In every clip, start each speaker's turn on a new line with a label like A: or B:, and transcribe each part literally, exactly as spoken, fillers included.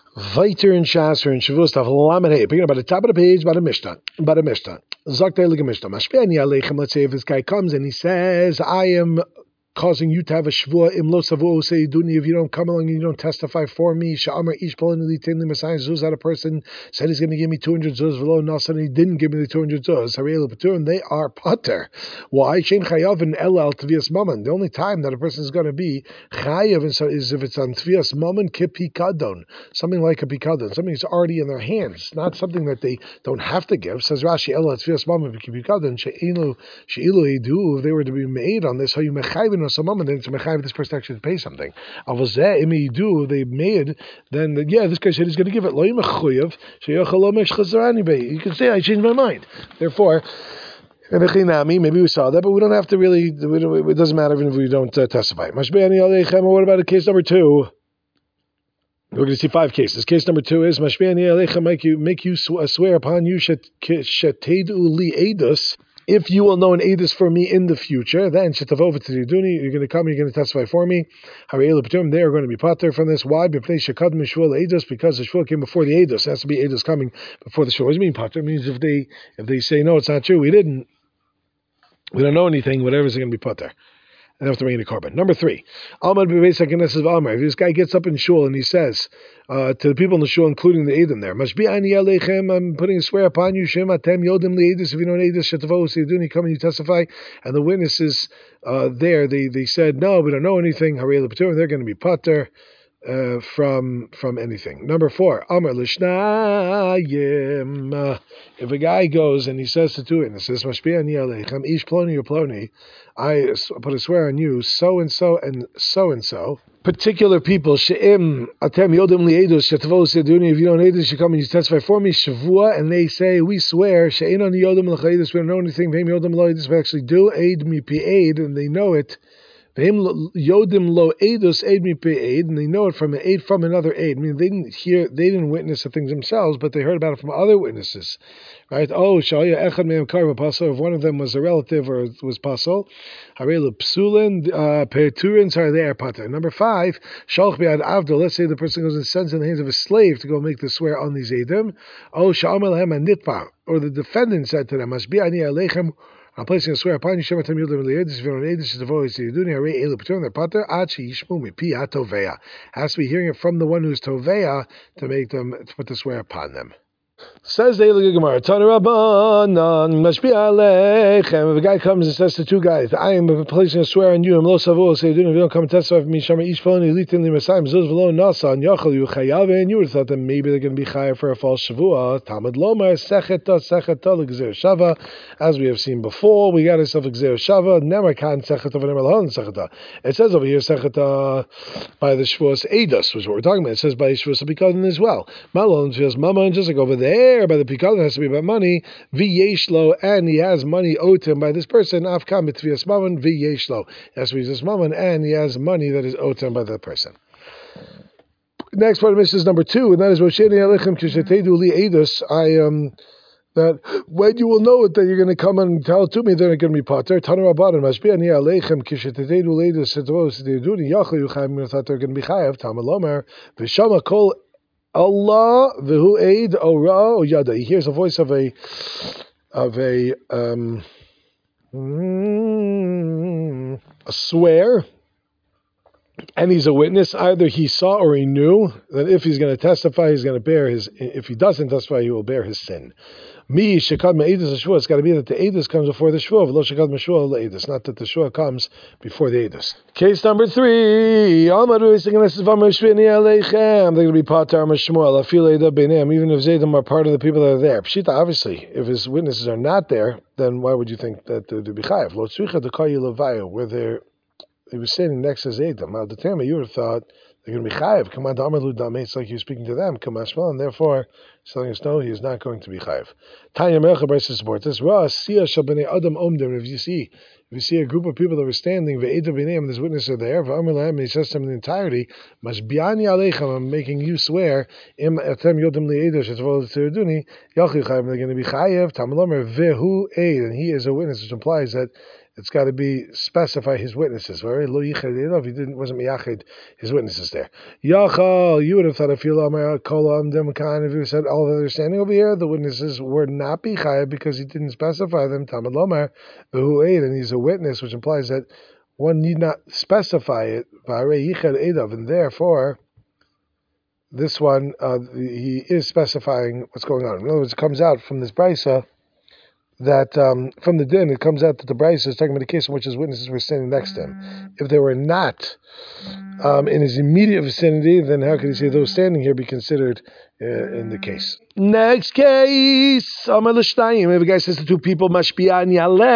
A: Weiter in Shasser and Shavuos Taf Lamed Hey, picking up at the top of the page by the Mishnah. By the Mishnah. Zakta Elig Mishnah. Mashpeani Aleichem. Let's say if this guy comes and he says, I am causing you to have a shvua im lo savu seiduni, if you don't come along and you don't testify for me. Sha'amar ish polin litin l'masai zuz, that a person said he's going to give me two hundred zuz v'lo nasan, and he didn't give me the two hundred zuz. Harei l'paturim, they are pater. Why? Shein chayav and elal tvias mammon. The only time that a person is going to be chayav is if it's on tvias mammon kipikadon, something like a pikadon, something that's already in their hands, not something that they don't have to give. Says Rashi, elal tvias mammon kipikadon she'ilu she'ilu edu, if they were to be made on this, how you mechayvin some moment, then it's a mechayiv this person actually to pay something. Avazeh imi do they made, then yeah, this guy said he's going to give it. Lo yimechuyev sheyachal lo mesh chazarani bei. You can say I changed my mind. Therefore, maybe we saw that, but we don't have to really. It doesn't matter even if we don't uh, testify. Mashbeani aleichem. What about case number two? We're going to see five cases. Case number two is Mashbeani aleichem, make you make you swear upon you shetedu li edus. If you will know an edus for me in the future, then shetavov to the duni, you're going to come, you're going to testify for me. Harei l'paturim, they are going to be pater from this. Why? Because the shvua came before the edus. It has to be edus coming before the shvua. What does it mean pater? It means if they if they say no, it's not true, we didn't, we don't know anything, whatever is going to be pater. And have to bring in a carbon. Number three, if this guy gets up in shul and he says uh, to the people in the shul, including the Edom there, I'm putting a swear upon you, Shem Atem Yodim Leidus, if you don't Edus, Shetavos, you come and you testify, and the witnesses uh, there, they, they said, no, we don't know anything, Harei l'paturim, they're going to be pater uh, from from anything. Number four, Amar Lishnayim, uh, if a guy goes and he says to two witnesses, Mashbi'ani Aleichem, Ish Ploni or Ploni, I put a swear on you, so and so and so and so. Particular people, she'im atem yodim liedus shetvos seduni. If you don't edus, you come and you testify for me. Shavua, and they say we swear she'in on yodim l'chaydus. We don't know anything. V'hem yodim lo edus. We actually do aid mi pi aid, and they know it. V'hem yodim lo edus aid mi pi aid, and they know it from an aid from another aid. I mean, they didn't hear, they didn't witness the things themselves, but they heard about it from other witnesses. Right? Oh, Shaya Echad Me'em Karva Pasol. If one of them was a relative or was Pasol, Harelu Psulin, Peturins are there, Pater. Number five, Shalch Be'ad Avdol. Let's say the person goes and sends in the hands of a slave to go make the swear on these Edim. Oh, Sha'amel Hem Nitpa. Or the defendant said to them, Mashbi'ani Aleichem. I'm placing a swear upon you, Shematem Yudim Le'edis, if you don't edis, the voice of Yuduni, Harei Elu Paturim, the Pater, Achi Yishmu Mi Pi HaToveya. Has to be hearing it from the one who's Toveya to make them, to put the swear upon them. Says the Eilig Gemara, Tana Rabbanan, Mashbi Aleichem. If a guy comes and says to two guys, I am placing a swear on you, I'm lo savu, say, if you don't come and testify for me, Shama Ish Poloni, Litin Li Masayim, Zuz V'lo Nasa, and Yachal, you Chayav, and you would have thought that maybe they're going to be chayav for a false shavua. Tamad Lomar, Secheta, Secheta, L'Gzer Shava. As we have seen before, we got ourselves a Gzer Shava, Nemer Kan Secheta, V'nemer Lahon Secheta. It says over here, Secheta, by the Shvuas Eidos, which is what we're talking about. It says by Shvuas Abikadon as well. Malon feels Mama, and just like over there, there by the pikadon has to be about money. V'yeshlo, and he has money owed to him by this person. Afkam b'tvias mammon v'yeshlo. It has to be this mammon, and he has money that is owed to him by that person. Next part of this is number two, and that is Mosheni Alechem Kishetedu Li Edus. I um that when you will know it, that you're going to come and tell it to me, they're going to be pater. Tanu Rabbanan Mashbi'ani Alechem Kishetedu Li Edus Setvos Deiduni Yachli Yuchayim. I thought they're going to be chayav. Tamar Lomer V'Shama Kol Allah v'hu aid ora o yada. He hears the voice of a of a um a swear, and he's a witness. Either he saw or he knew that if he's going to testify, he's going to bear his. If he doesn't testify, he will bear his sin. Me shekad me'edus shvua. It's got to be that the edus comes before the shvua. V'lo shekad me'shvua le'edus. Not that the shvua comes before the edus. Case number three. They're going to be pater mashmuel afilei beineim, even if Zaydim are part of the people that are there. Pshita, obviously, if his witnesses are not there, then why would you think that they'd be chayav? Lo tzricha dekayu levayu, where they're he was standing next to Zaydim. Now, the time you would have thought they're going to be chayiv. Come on, Damalu Dame. It's like you're speaking to them. Come on, and therefore, he's telling us no, he is not going to be chayiv. Tanya Melcha Bryce to support this. Ra Sia Shabane Adam Omdim. If you see, if you see a group of people that were standing, ve'edav b'neim, and there's witnesses are there. V'amar lahem, and he says to them in the entirety, Mashbi'ani Aleichem, I'm making you swear. Im atem yodim li'edav shetvol tzerduni yachli chayiv. They're going to be chayiv. Tamalomer vehu eid, and he is a witness, which implies that It's got to be specify his witnesses. Right? Lo yichad edav. He didn't wasn't miyachid his witnesses there. Yachal. You would have thought if you kolam demkan, if you said all that they're standing over here, the witnesses would not be chayav because he didn't specify them. Tamad lomar who ate, and he's a witness, which implies that one need not specify it. And therefore, this one, uh, he is specifying what's going on. In other words, it comes out from this brisa that um, from the din, it comes out that the brisa is talking about a case in which his witnesses were standing next to him. If they were not um, in his immediate vicinity, then how could he say those standing here be considered uh, in the case? Next case, Amar l'shtayim. If a guy says to two people, "Mashpi'ani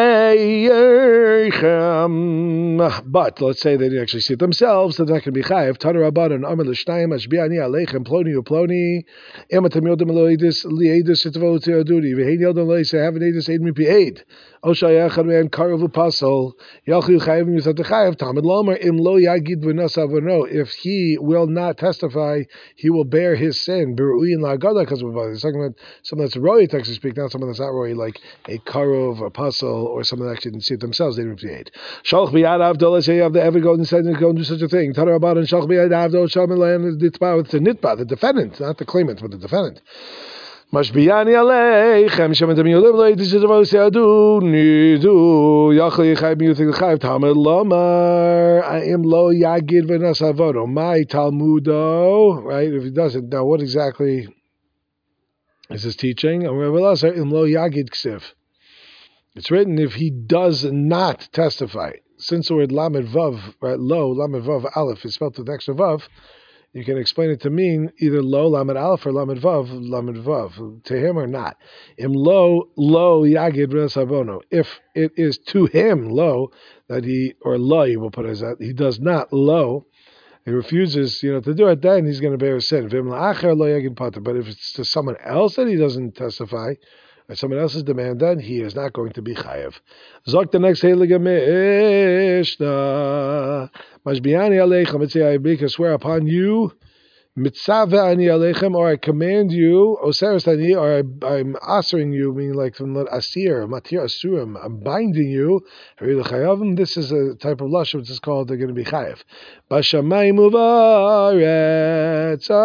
A: aleichem," but let's say they didn't actually see it themselves, so they're not going to be chayav. Taner Rabbanan, Amar l'shtayim, Mashpi'ani aleichem, ploni uploni, ematam yodem eloidis liedis etvot teoduri. V'hein yodem leisa have an edis aid mipi aid. Oshayachad man karov upasol yachu chayav yusat chayav. Tamid lomer im lo yagid v'nasav v'no. If he will not testify, he will bear his sin. Beru'in la'agada because of He's talking about someone that's roy, to actually speak, not someone that's not roy, like a karov, a puzzle, or someone that actually didn't see it themselves. They didn't see it. Shalch b'yad avdo. Let's say you have to ever go and say go and do such a thing. Taner Rabbanan shalch b'yad avdo shaman ditba. It's the nitba, the defendant, not the claimant, but the defendant. Mashbiyani aleichem shematam yodim lo yidis yitavos yadu nidu yachli yichayim yuthik l'chayv tamid lomar aim lo yagid v'nas avodo my talmudo. Right? If he doesn't, now what exactly is his teaching? It's written if he does not testify. Since the word lamed vav, right, lo, lamed vav aleph is spelled with extra vav, you can explain it to mean either lo, lamed aleph, or lamed vav, lamed vav, to him or not. Im lo, lo yagid v'nas avono. If it is to him, lo, that he, or lo, you will put it as that, he does not, lo, he refuses, you know, to do it, then he's going to bear a sin. But if it's to someone else that he doesn't testify, or someone else's demand, then he is not going to be chayav. Zok the next heilige Mishnah. Mashbiani aleichem. Let's say I make a swear upon you. Mitzave ani aleichem, or I command you, oseres ani, or I, I'm asering you, meaning like from the asir, matir asurim, I'm binding you. This is a type of lashon which is called they're going to be chayav. Bashamayim uvaretz.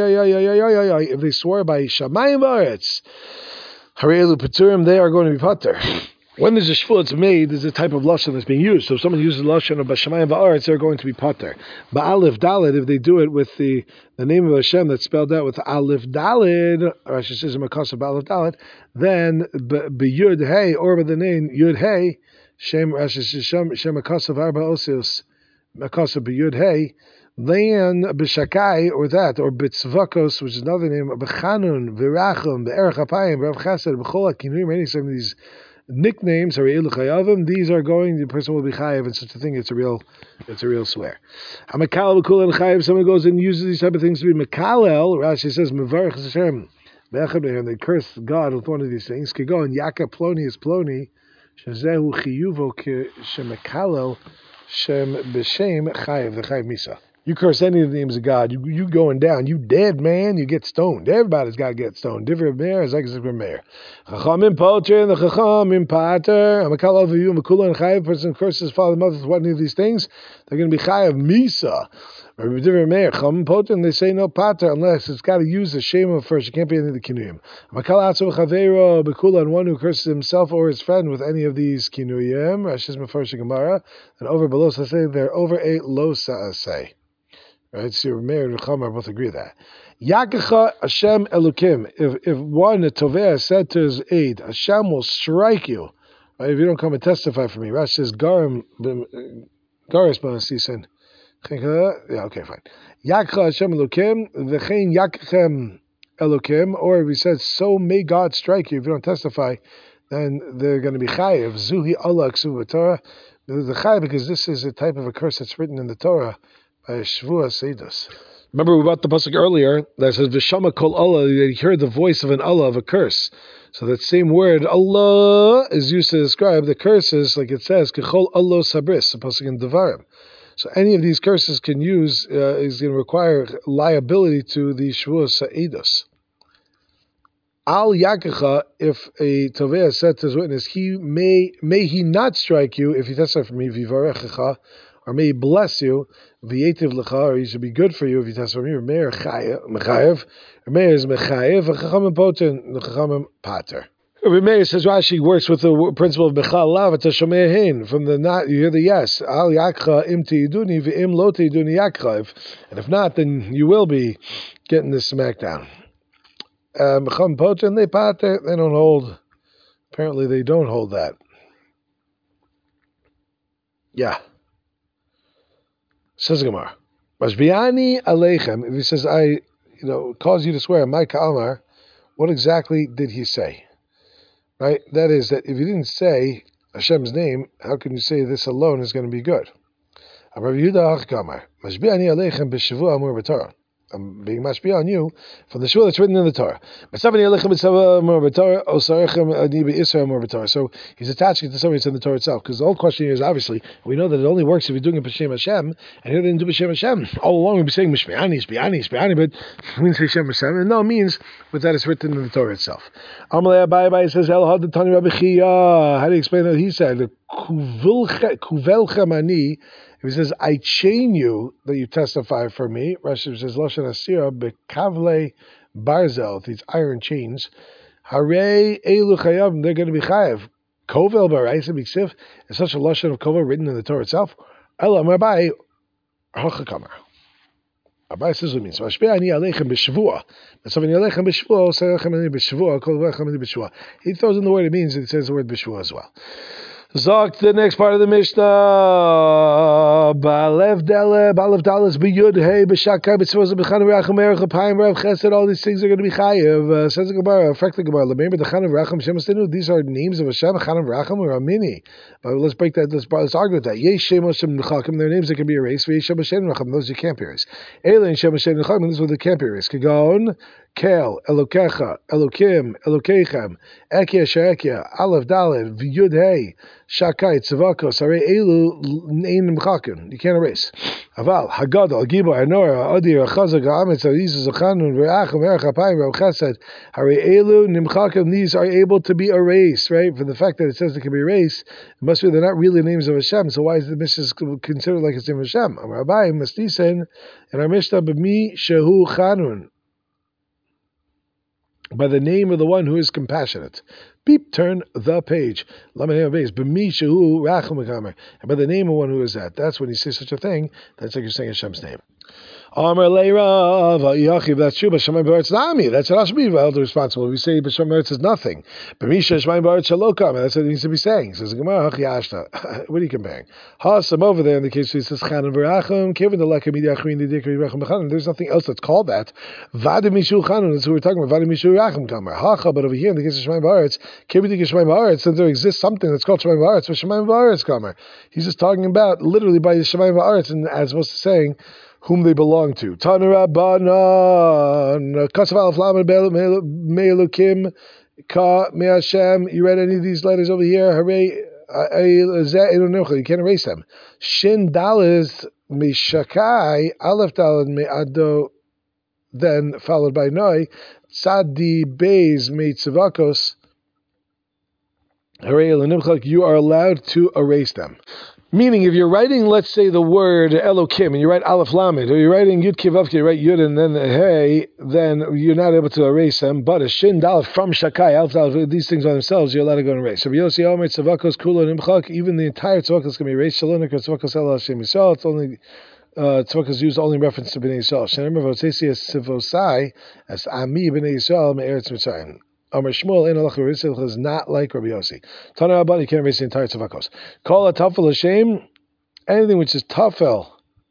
A: If they swear by shamayim uvaretz, harelu peturim, they are going to be pater. When there's a shvua that's made, there's a type of lashon that's being used. So if someone uses lashon of Bashamayim va'aretz, they're going to be pater. Ba'alif dalid, if they do it with the, the name of Hashem that's spelled out with alif dalid, or I should say makasa ba'alif dalid, then b'yud hey, or by the name yud hey, shem shem shem makasa v'arba osios, makasa b'yud hey, then b'shakai, or that, or b'tzvakos, which is another name, b'chanun, v'rachum, b'erech hapayim, b'rav chesed, b'chol ha'kinuim, any some of these nicknames are chayavim. These are going. The person will be chayav and such a thing. It's a real, it's a real swear. Hamakal b'kulel chayav. Someone goes and uses these type of things to be mekalel. Rashi says mevarich Hashem. And they curse God with one of these things. Kigon yaka ploni is ploni. Shazehu chiyuvo shemekalel shem b'shem chayav the chayav misa. You curse any of the names of God, you you going down. You dead, man. You get stoned. Everybody's got to get stoned. Different mayor is like a mayor. Chachamim poter and the chachamim pater. Amakal over you, makula and chayav. Person curses his father, mother with one of these things. They're going to be chayav misa. Or different mayor. Chachamim poter and they say no pater unless it's got to use the shema first. It can't be any of the kinuyim. Amakal atzu chavero makula and one who curses himself or his friend with any of these kinuyim. Rashi's mefarsh gemara. And over below so say they're over eight lo say. Right, so Meir and Chama both agree with that. Yakecha Hashem Elokim. If if one a toveh said to his aide, Hashem will strike you. Right, if you don't come and testify for me. Rashi says Garim Garis Banasisan. Yeah, okay, fine. Yakecha Hashem Elokim. V'chein Yakechem Elokim. Or if he says, so may God strike you if you don't testify, then they're going to be chayiv. Zuhi Allah Ksuv Torah. The chayiv because this is a type of a curse that's written in the Torah. Remember we brought the pasuk earlier that says V'shama kol Allah, that he heard the voice of an Allah, of a curse. So that same word Allah is used to describe the curses, like it says Kechol Allah sabris, the pasuk in Devarim. So any of these curses can use uh, is going to require liability to the Shvuah Sa'idos. Al Yakecha, if a Tovea said to his witness, he may may he not strike you if he testifies for me, Vivarechecha, or may he bless you, V'yetiv Lecha, or he should be good for you if he testifies for me, or Meir Mechayev, or Meir is Mechayev, and Chachamim Poten, the Chachamim Pater. Rabbi Meir says Rashi works with the principle of Bechal Lav at Shomer Hein. From the not, you hear the yes. Al Yakcha im Tiyiduni v'im lo Tiyiduni Yakcha. And if not, then you will be getting this smackdown. Mecham Poten they pater. They don't hold. Apparently, they don't hold that. Yeah. Says Gemara. Mashbiani Aleichem. If he says I, you know, cause you to swear, my Kalmar, what exactly did he say? Right? That is, that if you didn't say Hashem's name, how can you say this alone is going to be good? I'm being mashpia on you from the shul that's written in the Torah. So he's attaching it to something that's in the Torah itself. Because the whole question here is, obviously, we know that it only works if you're doing it b'shem Hashem, and here they didn't do b'shem Hashem. All along we'd be saying mishpiani, shpiani, shpiani, but it means b'shem Hashem, and no, it means with that it's written in the Torah itself. Amalei Abai says, El had the Tani Rabbi Chia. How do you explain that? He said, Kuvelchem ani. If he says, I chain you that you testify for me, Rashi says, Lashon Asira, bekavle barzel, these iron chains, hare elu chayav, they're going to be chayav. Kovel baraisa biksif, is such a Lashon of Kovel written in the Torah itself. Ela marbai, hachakamar. Abai says what it means. Mashpeh ani aleichem b'shvua. But ani aleichem b'shvua, serechem ani b'shvua, kol vechem ani b'shvua. He throws in the word it means, and it says the word b'shvua as well. Zok, the next part of the Mishnah. Ba'alev dele, ba'alev dalas, b'yud hey, b'shakai, b'tzvos, b'chan v'racham, erech, b'payim, v'rav chesed, all these things are going to be chayiv. Uh, says the Gemara, affect the Gemara, l'meir, b'chan v'racham, Shem Estenu, these are names of Hashem, chan v'racham, or amini. But let's break that, let's, let's argue with that. Yesh Shem Hashem Nechakim, their names that can be erased, v'yesh Shem Hashem Nechakim, those you can't be erased. Eilein Shem Hashem Nechakim, those are the can't be erased. Kagon, Kel, Elokecha, Elokim, Elokeichem, Ekia, Sherekia, Aleph Daled, V'yud hey, Shakai, Tzavakos, Are Elu, Ein Mchakin. You can't erase. Aval, Hagadol, Gibor, Anora, Adir, Chazak, Amitz, Ariz, Zachanun, Ve'achim, Erech, Apayim, Rav Chesed, Are Elu, Nimchakim, these are able to be erased, right? For the fact that it says they can be erased, it must be they're not really names of Hashem, so why is the Mishnah considered like it's name of Hashem? Amar Abayim, Mastisen, and our Mishnah, B'mi, Shehu, Chanun. By the name of the one who is compassionate. Beep, turn the page. And by the name of one who is that. That's when you say such a thing, that's like you're saying Hashem's name. Amar Leirav, Yachiv, that's true, but Shemayim B'aretz Nami, that's what Hashem's held responsible. We say Shemayim B'aretz is nothing. B'misha Shemayim B'aretz Shalokam, that's what it needs to be saying. Says the Gemara, Hach what are you comparing? Hasam over there in the case where he says Chanan V'rachim, Kevin the Lekam Yachrin the Dikri Rachim B'chanan. There's nothing else that's called that. Vadim Mishu Chanan, that's who we're talking about. Vadim Mishu Rachim Kamar. Hacha, but over here in the case of Shemayim B'aretz, Kevin the Shemayim B'aretz, since there exists something that's called Shemayim B'aretz, but Shemayim B'aretz Kamar. He's just talking about literally by Shemayim B'aretz, and as opposed to saying whom they belong to. Tanarabanan, Kasav Alef Lamed Me'elukim Ka Me'Hashem. You read any of these letters over here? Hooray! You can't erase them. Shin Dalis Mishakai Aleph Dalad Me'ado, then followed by Noi Tzadi Beis Meitzavakos. Hooray! You are allowed to erase them. Meaning, if you're writing, let's say, the word Elokim, and you write Aleph Lamed, or you're writing Yud Kivavki, you write Yud and then Hey, then you're not able to erase them. But a Shin Dal from Shakai, Aleph Dal, these things by themselves, you're allowed to go and erase. So Yossi Omer Tzavakos Kula Nimchak, even the entire Tzavakos can be erased. Shalonik or Tzavakos El Hashem Yisrael. It's only uh, Tzavakos used only in reference to Bnei Yisrael. Shenemar Votesi as Sivosai as Ami Bnei Yisrael Me'eretz Mitzrayim. Amar Shmuel in Allah is not like Rabbi Yossi. Tana Abba, you can't erase the entire tzavakos. Call a tafel Hashem, anything which is tafel,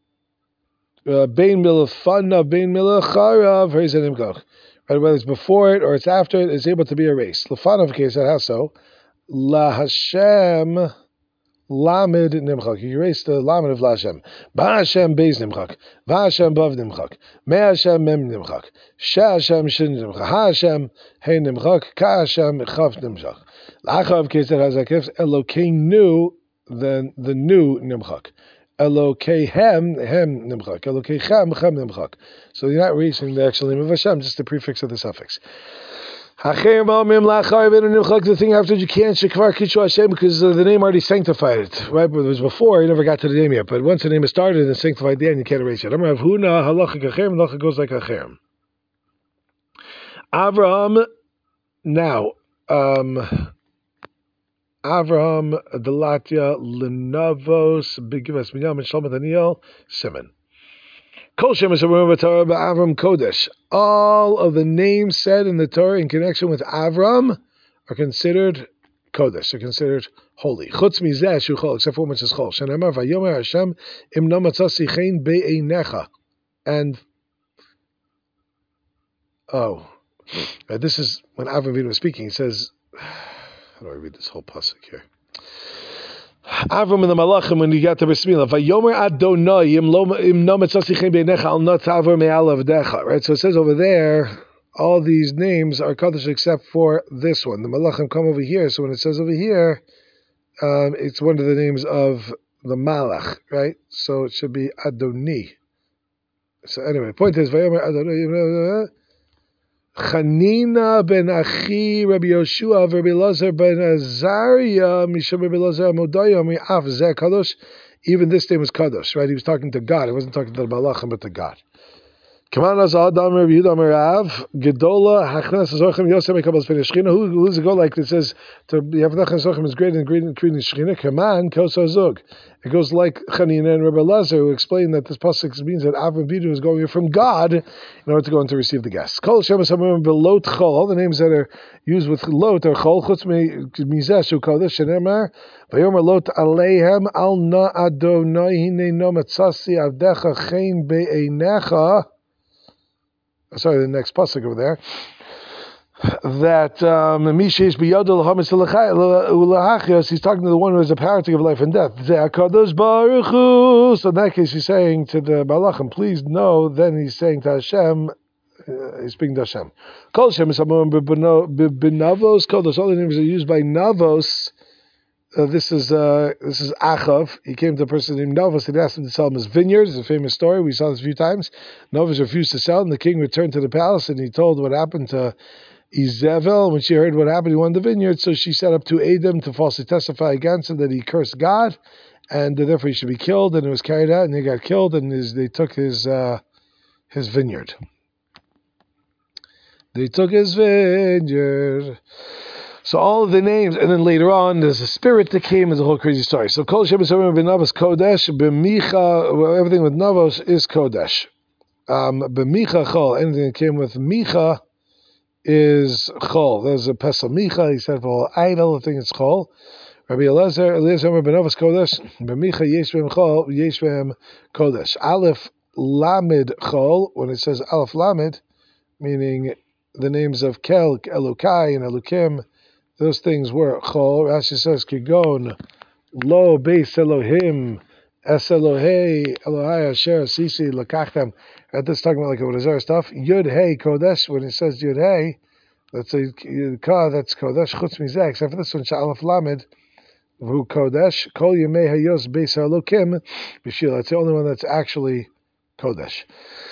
A: bein milah fana, bein milah charav, right? Whether it's before it or it's after it, it's able to be erased. Lefanav case that how so? La Hashem Lamed Nimchak. You erase the Lamed of La Hashem. Ba Hashem Beis Nimchak. Va Hashem Bav Nimchak. Me Hashem Mem Nimchak. She Hashem Shin Nimchak. Ha Hashem Hey Nimchak. Ka Hashem Chav Nimchak. Lachav case that has a kif. Elokeinu new, then the new Nimchak. Elokehem Hem Nimchak. Elokeichem Chem Nimchak. So you're not erasing the actual name of Hashem, just the prefix of the suffix. The thing after you can't shekvar kishu Hashem because uh, the name already sanctified it. Right, but it was before. You never got to the name yet. But once the name is started and sanctified, the end you can't erase it. I'm Rav Huna halacha kacherem. Halacha goes like kacherem. Avraham. Now, um, Avraham Delatya Lenavos Bigivas Binyamin Shalom Daniel Simon. Kol Shem is a Torah Avram Kodesh. All of the names said in the Torah in connection with Avram are considered Kodesh. They're considered holy. Chutz mizeh shuchol, except for when it says Chol. Shenamar vayomer Hashem im no matzasi chen be'einecha. And oh, uh, this is when Avram Avinu was speaking. He says, how do I read this whole pasuk here? Avram and the Malachim, when he got to Bismillah, Vayomer Adonai im lo im no matzasi chen be'einecha al not tavar me'al avdecha. Right. So it says over there, all these names are Kodesh except for this one. The Malachim come over here. So when it says over here, um, it's one of the names of the Malach, right? So it should be Adoni. So anyway, the point is, Vayomer Adonai. Chanina ben Achi Rabbi Yoshua Rabbi Lazar ben Azariah Misham Rabbi Lazar Modaya Mi'af Zeh Kadosh. Even this name was Kadosh, right? He was talking to God. He wasn't talking to the Malachim, but to God. Kaman as Adam Rabbi Yehuda Merav Gedola Hachnas Zorchem Yosem Ekabel Spinei Shechina. Who who does it go like? It says to Yavnach Zorchem is great and great and great in Shechina. Kaman Koso Zug. It goes like Chanina and Rabbi Lazar, who explained that this pasuk means that Avram Avinu is going from God in order to go in to receive the guests. Kol Shem Samim Belot Chol. All the names that are used with Lot are Chol. Chutz Mizeh Shu Kodesh Shenemar Vayomer Lot Aleihem Al Na Adonai Hine No Matzasi Avdecha Chen Be'einecha. Sorry, the next pasuk over there. That Mishesh biyadol hamis ulachachios. He's talking to the one who has the power to give life and death. Ze'akadosh baruch hu. So in that case, he's saying to the Malachim, please know. Then he's saying to Hashem, uh, he's speaking to Hashem. Kol Hashem is among benavos kodos. All the names are used by Navos. Uh, this is uh, this is Achav. He came to a person named Navos and asked him to sell him his vineyards. It's a famous story. We saw this a few times. Navos refused to sell, and the king returned to the palace, and he told what happened to Izebel. When she heard what happened, he wanted the vineyard, so she set up two Edom to falsely testify against him that he cursed God, and therefore he should be killed. And it was carried out, and he got killed, and his, they took his uh, his vineyard. They took his vineyard. So all of the names, and then later on, there's a spirit that came, and the whole crazy story. So Kol Shem Yisrael B'Navos Kodesh, B'Micha, well, everything with Navos is Kodesh. Um, B'Micha Chol, anything that came with Micha is Chol. There's a Pesel Micha, he said for all idol, I think it's Chol. Rabbi Eliezer, Eliezer B'Navos Kodesh, B'Micha Yesh V'Hem Chol, Yesh V'Hem Kodesh. Aleph Lamed Chol, when it says Aleph Lamed, meaning the names of Kel, Elokai, and Elokim, those things were Chol. Rashi says, Kigon, Lo, Beis Elohim, Es Elohei, Elohai, Asher, Sisi, Lakachtem. At this talking about like a Wadazar stuff. Yud Hey Kodesh, when it says Yud Hey, that's a Ka, that's Kodesh, Chutz Mizeh, except for this one, Sha'alaf Lamed, Vu Kodesh, Kol Yemei Hayos, Beis Elokim, Bishil. That's the only one that's actually Kodesh.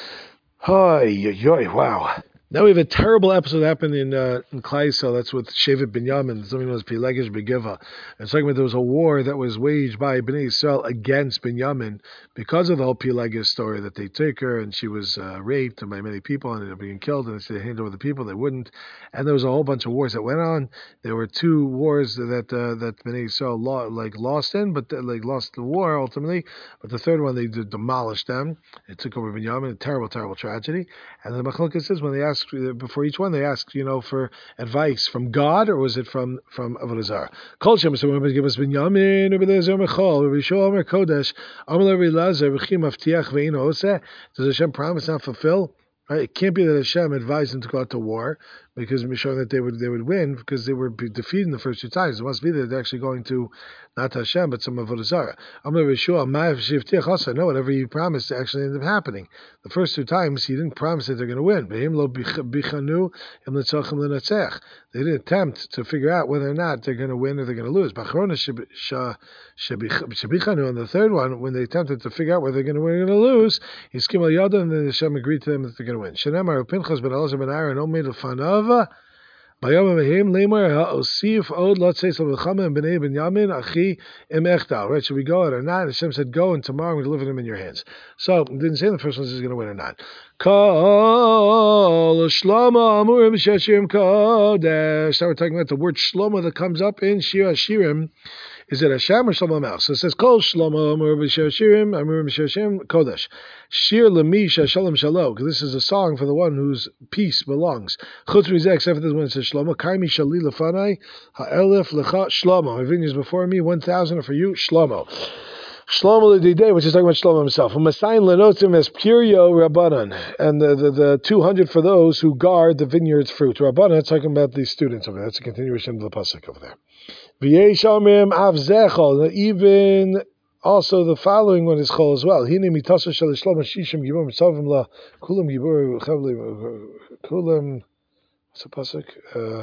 A: Oy, oy, oy, wow. Now we have a terrible episode that happened in uh, in Klai Yisrael. That's with Shevet Binyamin. Something known as Pilegesh Begiva. It's talking about there was a war that was waged by Bnei Yisrael against Binyamin because of the whole Pilegesh story that they took her and she was uh, raped by many people and ended up being killed. And they said they handed over the people, they wouldn't. And there was a whole bunch of wars that went on. There were two wars that uh, that Bnei Yisrael lo- like lost in, but uh, like lost the war ultimately. But the third one they did demolish them. It took over Binyamin. A terrible, terrible tragedy. And the Machlokes says when they asked before each one, they asked, you know, for advice from God, or was it from from Avodah Zarah? Kol Shem Yisrael give us Binyamin, Rabbi Eliezer Mechol, Rabbi Shua Omer Kodesh, Amar Rabbi Eliezer, V'chi Mavtiach Ve'ino Oseh. Does Hashem promise not fulfill? Right? It can't be that Hashem advised them to go out to war because it was showing that they would they would win because they were defeated in the first two times. It must be that they're actually going to not to Hashem but some Avodah Zarah. Amar Rabbi Shua, no, whatever he promised actually ended up happening. The first two times he didn't promise that they're going to win. They didn't attempt to figure out whether or not they're going to win or they're going to lose. On the third one, when they attempted to figure out whether they're going to win or going to lose, he skimmed al and then Hashem agreed to them that they're going to win. Shenemar Pinchas ben Elazar ben Aaron omed l'fanav Bayom Vehim Lemar Osif Od Lot Say Salvachama and Bnei Ben Yamin Achi Im Echtal. Right? Should we go or not? Hashem said, go, and tomorrow we deliver them in your hands. So it didn't say the first one is going to win or not. Kol Shlomo Amurim Sheshirim Kodesh. Now we're talking about the word Shlomo that comes up in Shir Hashirim. Is it Hashem or Shlomo Melech? So it says, Kol Shlomo Amurim Sheshirim Amurim Sheshirim Kodesh. Shir Lamisha Shalom Shalom. Because this is a song for the one whose peace belongs. Chutz Mizeh, except for this one, it says Shlomo. Kaimi Shali Lefanai Ha'elef Lecha Shlomo. My vineyards before me, one thousand are for you, Shlomo. Shlomo L'Didei, which is talking about Shlomo himself. Umasayin Lenotim as Purio Rabbanan. And the, the, the two hundred for those who guard the vineyard's fruit. Rabbanan, it's talking about the students over there. That's a continuation of the pasuk over there. V'yesh Omrim Av Zechol. Even also the following one is Chol as well. Hine Mitasa Shel Shlomo Shishim Gibor Mitzavim La Kulam Gibor Chavli Kulam. What's the pasuk? Uh,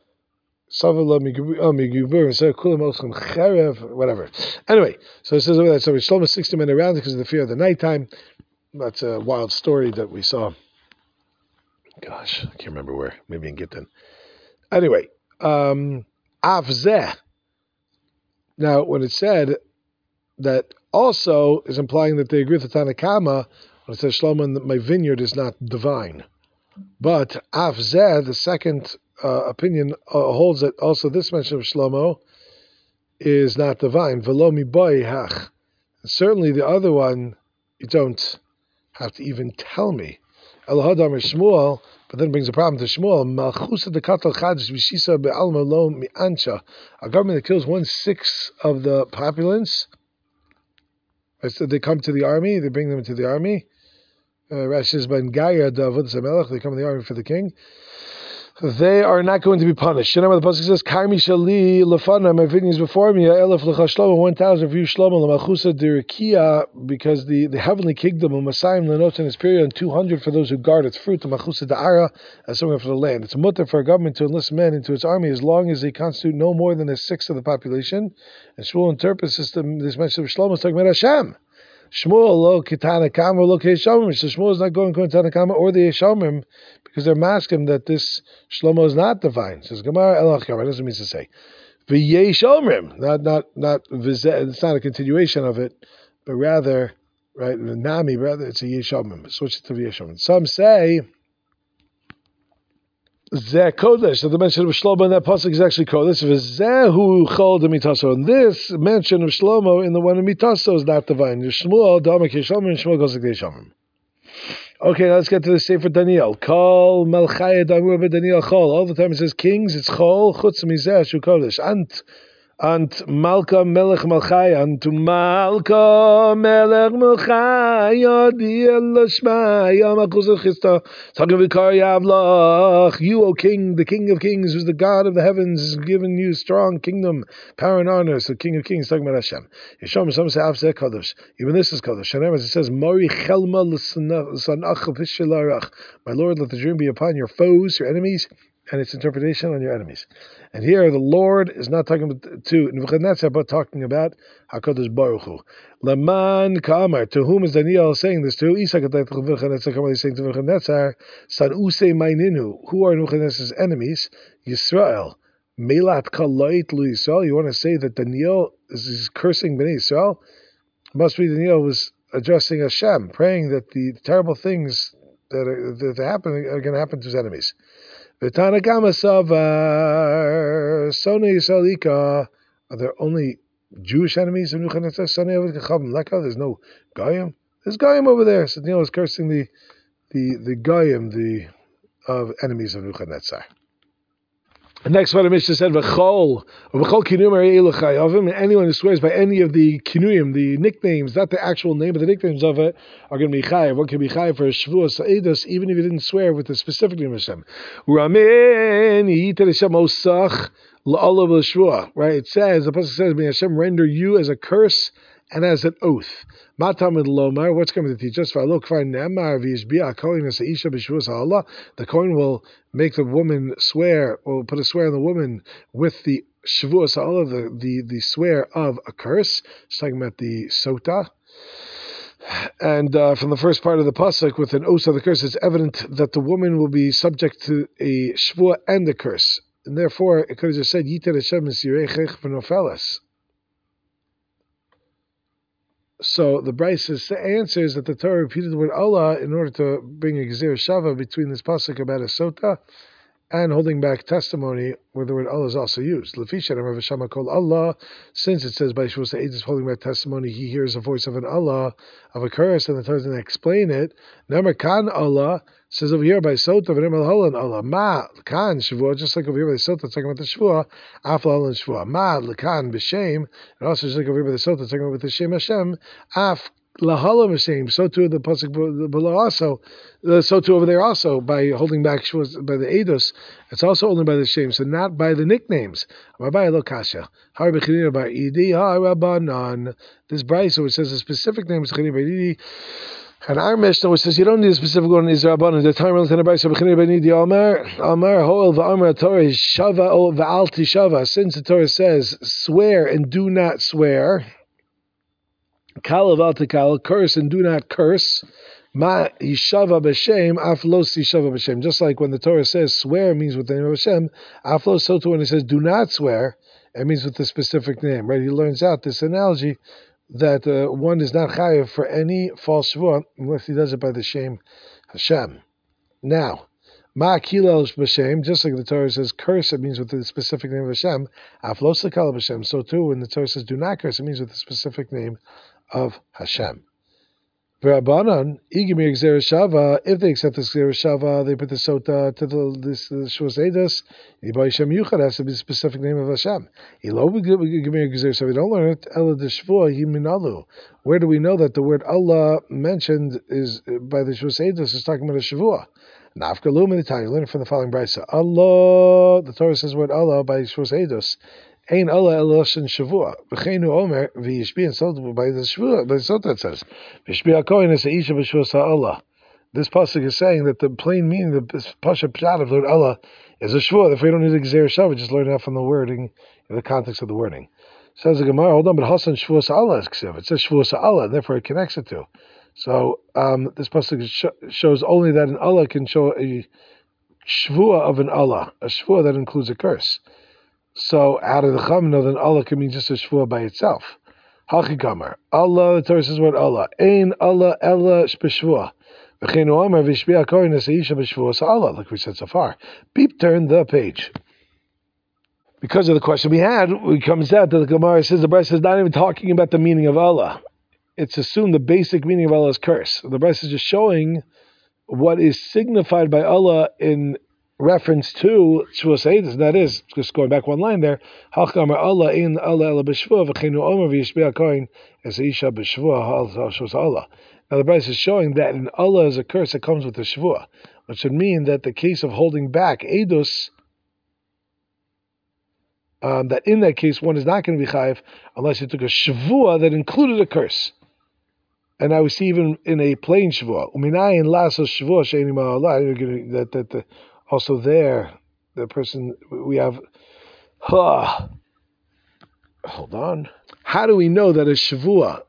A: whatever. Anyway, so it says over there, so Shlomo sixty men around because of the fear of the nighttime. That's a wild story that we saw. Gosh, I can't remember where. Maybe in Gittin. Anyway, um, Avzeh. Now, when it said that also is implying that they agree with the Tanna Kama, when it says Shlomo, my vineyard is not divine. But Avzeh, the second Uh, opinion uh, holds that also this mention of Shlomo is not divine. Velo mi boy hach. Certainly the other one, you don't have to even tell me. Elohadam or Shmuel, but then brings a problem to Shmuel. Malchusa de katal chadish v'shisa be'alma lo mi ancha. A government that kills one-sixth of the populace. So they come to the army, they bring them into the army. Uh, Rashi says, Ben Gaya David Samelech, they come to the army for the king. They are not going to be punished. You know what the pasuk says? Karmi shali lefana, my vineyards before me. Elef lecha shlomo, one thousand for you shlomo l'malchusa dirikia, because the, the heavenly kingdom of Masayim lenotin is period, and two hundred for those who guard its fruit. The malchusa da'ara, as somewhere for the land. It's a mutter for a government to enlist men into its army as long as they constitute no more than a sixth of the population. And Shmuel interprets this, this mention of Shlomo is talking about Hashem. Shmuel lo kitana kama lo keishomim. So Shmuel is not going to Tanna Kama or the Yeshomim because they're masking that this Shlomo is not divine. Says Gemara Elach Kamar. That's what it means to say. V'yeshomim, not not not it's not a continuation of it, but rather right the Nami. Rather it's a Yeshomim. Switch it to Yeshomim. Some say Zeh Kodesh. So the mention of Shlomo in that pasuk is actually Kodesh. V'zehu Chol de Mitaso. And this mention of Shlomo in the one of Mitaso is not divine. Shmuel Damak Yeshomim. Shmuel goes like Yeshomim. Okay, now let's get to the Sefer Daniel. Kol Melchaya Damur Daniel Chol. All the time it says kings, it's Chol. Chutz Mizeh Shu Kodesh. Ant Ant Malka Melech Malchaya, Ant Malka Melech Malchaya, Diel Shmaya, Malchus Chista, Sagam Vikar Yavlach. You, O King, the King of Kings, who's the God of the heavens, has given you strong kingdom, power and honor. So, King of Kings, talking about Hashem. Yeshom, some say Avzeh Kodesh. Even this is Kodesh. Shanem, as it says, Mori Chelma L'Sanach Vishilarach. My Lord, let the dream be upon your foes, your enemies, and its interpretation on your enemies. And here the Lord is not talking about to Nebuchadnezzar, but talking about HaKadosh Baruch Hu. Laman Kamar, to whom is Daniel saying this to? He's saying to Nebuchadnezzar, San Use Maininu, who are Nebuchadnezzar's enemies? Yisrael. Melat Kaloit Lu Yisrael. You want to say that Daniel is, is cursing Bnei Yisrael? Must be Daniel was addressing Hashem, praying that the terrible things that are, that happen are going to happen to his enemies. The Tanna Kama Savar Sone Yisraelika. Are there only Jewish enemies of Nebuchadnezzar? There's no Goyim. There's Goyim over there. So Daniel is cursing the the the Goyim, the of enemies of Nebuchadnezzar. The next one, the Mishnah said, "V'chol, v'chol kinuyim arei elachayavim." And anyone who swears by any of the kinuyim, the nicknames, not the actual name, but the nicknames of it, are going to be chayav. One can be chayav for a shvuah sa'idos, even if you didn't swear with the specific name of Hashem. Ramin yited Hashem osach la'olav l'shvuah. Right? It says the pasuk says, "May Hashem render you as a curse and as an oath." Matamid lomar. What's coming to teach us? The Kohen will make the woman swear, or put a swear on the woman with the Shavuos Ha'olah, the, the, the swear of a curse. It's talking about the Sota. And uh, from the first part of the pasuk with an oath of the curse, it's evident that the woman will be subject to a shvua and a curse. And therefore, it could have just said, Yiter Hashem Yisirechech v'nofeles. So the Bryce's answer is that the Torah repeated the word Allah in order to bring a Gezerah Shava between this pasuk about a sota and holding back testimony where the word Allah is also used. Lefisha Rav Shama called Allah, since it says by Shvus is holding back testimony, he hears the voice of an Allah, of a curse, and the Torah doesn't explain it. Nemer Kan Allah says over here by Sota v'Nemer Holan Allah Ma Kan Shavua, just like over here by the Sota talking about the Shvua, Af Holan Shvua Ma Lekan B'Shem, and also just like over here by the Sota talking about the Shem Hashem, Af Lahala Hashem. So too the pasuk below also, uh, so too over there also by holding back by the Eidos. It's also only by the Shem, so not by the nicknames. Rabbi Lokasha, Har B'Chinina Bar Idi, Har Rabbanan. This Bryce, which says a specific name is Chinina Bar Idi, and our Mishnah which says you don't need a specific one is Rabbanan. The time relative to Bryce B'Chinina Bar Idi Amar Amar Hoel VaAmar Torah Shava O VaAlti Shava. Since the Torah says swear and do not swear. Kalav altikal, curse and do not curse. Ma yishava b'shem, aflos yishava b'shem. Just like when the Torah says swear means with the name of Hashem, aflos, so too when it says do not swear, it means with the specific name. Right? He learns out this analogy that uh, one is not chayav for any false shvuah unless he does it by the shame Hashem. Now, ma kilel b'shem, just like the Torah says curse, it means with the specific name of Hashem. Aflos l'kal b'shem. So too when the Torah says do not curse, it means with the specific name of Hashem. V'Rabbanan, Igimir Gzera Shava, if they accept the Gzera Shava, they put the Sota to the this Shvus Eidos, Yibai Hashem Yuchad has to be the specific name of Hashem. Ilo Igimir Gzera Shava, don't learn it, Ela de Shvua Yiminalu. Where do we know that the word Allah mentioned is by the Shvus Eidos is talking about a Shavua? Nafkalu Minitani, learn it from the following Brisa. Allah, the Torah says the word Allah by Shvus Eidos. Ein Allah Eloshin Shavua. V'cheinu Omer v'yishbi, and so by the Shavua, by the Sota it says v'yishbi HaKohen es ha'isha b'shvus ha'Allah. This pasuk is saying that the plain meaning, the pasha pshat of the word Allah is a Shavua. If we don't need a Gzera Shava, just learn it from the wording, in the context of the wording. Says the Gemara, hold on, but Hasan Shvus ha'Allah is ksiv. It says Shvus ha'Allah, and therefore it connects it to. So um, this pasuk sh- shows only that an Allah can show a Shvua of an Allah, a Shvua that includes a curse. So out of the Chamno, then Allah can mean just a shvua by itself. Hachikamar. Allah, the Torah says word Allah. Ein Allah Ella Shpeshvua. V'cheinu Amar v'yishbi HaKohen es ha'isha b'shvua sa'Allah, like we said so far. Beep, turn the page. Because of the question we had, it comes out that the Gemara says the Bryce is not even talking about the meaning of Allah. It's assumed the basic meaning of Allah is curse. The Bryce is just showing what is signified by Allah in reference to Shvus Eidos, that is, just going back one line there, Hachkamar Allah in Allah Ela b'shvua v'cheinu Omer v'yishbi HaKohen es ha'isha b'shvua ha'shvus Allah. Now the Bryce is showing that in Allah is a curse that comes with the shvua, which would mean that the case of holding back Eidos, um, that in that case one is not going to be chayiv unless you took a shvua that included a curse. And now we see even in a plain shvua, uminayin lasos shvua she'eni ma'allah, that that the also there, the person, we have, huh, hold on. How do we know that a shavua,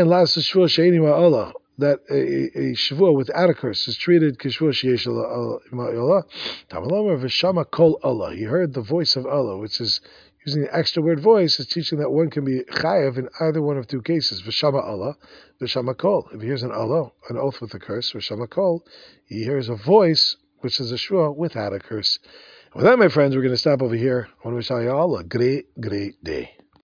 A: that a, a shavua without a curse is treated k'shavua sheyesh Allah? Tamalama v'shama kol Allah. He heard the voice of Allah, which is using the extra word voice, is teaching that one can be chayav in either one of two cases. V'shama Allah, v'shama kol. If he hears an Allah, an oath with a curse, v'shama kol, he hears a voice which is a shvua without a curse. With that, my friends, we're going to stop over here. I want to wish you all a great, great day.